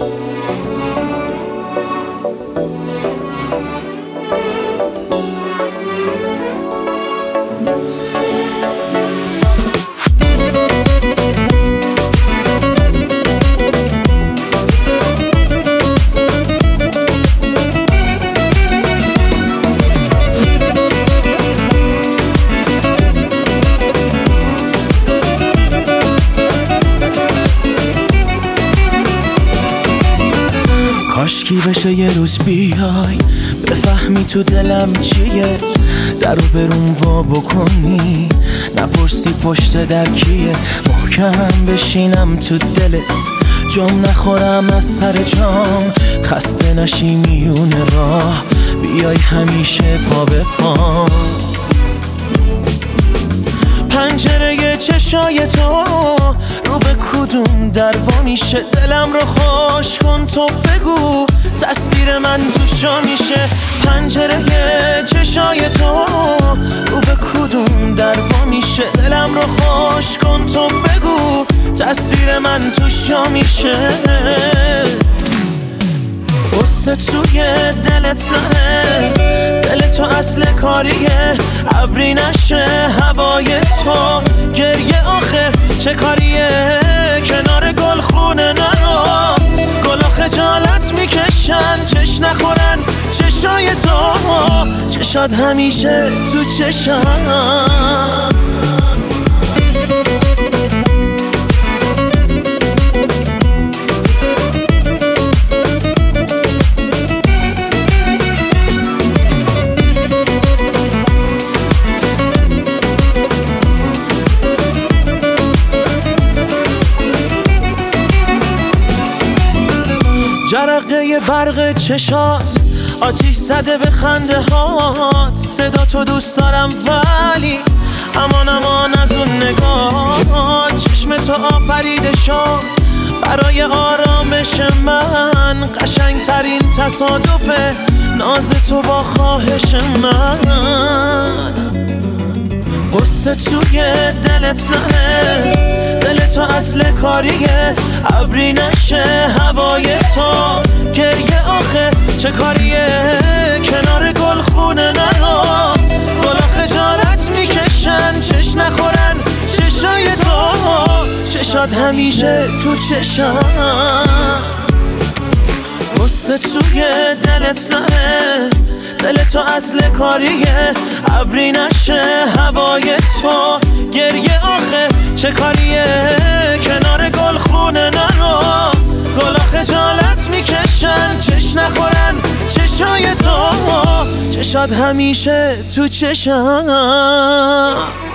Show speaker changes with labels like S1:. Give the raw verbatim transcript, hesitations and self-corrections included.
S1: کاشکی بشه یه روز بیای بفهمی تو دلم چیه، درو بروم وا بکنی نپرسی پشت در کیه، محکم بشینم تو دلت جام نخورم از سر جام، خسته نشی میون راه بیای همیشه پا به پا. پنجره چشای تو رو به کدوم در وا میشه، دلم رو خوش کن تو بگو تصویر من توشا میشه. پنجره چشای تو رو به کدوم در وا میشه، دلم رو خوش کن تو بگو تصویر من توشا میشه. قصه توی دلت نره، دل تو اصل کاریه، ابری نشه هوای تو گریه آخه چه کاریه، کنار گل خونه نرو گلا خجالت میکشن چش نخورن چشای تو، چشات همیشه تو چشم. جرقه برق چشات آتیش زده به خنده هات، صدا تو دوست دارم ولی امان امان از اون نگاه، چشم تو آفریده شد برای آرامش من، قشنگ ترین تصادفه ناز تو با خواهش من. قصه توی دلت نره، دل تو اصل کاریه، ابری نشه هوای تو گریه آخه چه کاریه، کنار گل خونه نرو گلا خجالت میکشن چش نخورن چشای تو، چشات همیشه تو چشم. قصه توی دلت نره، دل تو اصل کاریه، ابری نشه هوای تو گریه آخه چه کاریه، کنار گل خونه نرو گلا خجالت میکشن چش نخورن چشای تو، چشات همیشه تو چشم.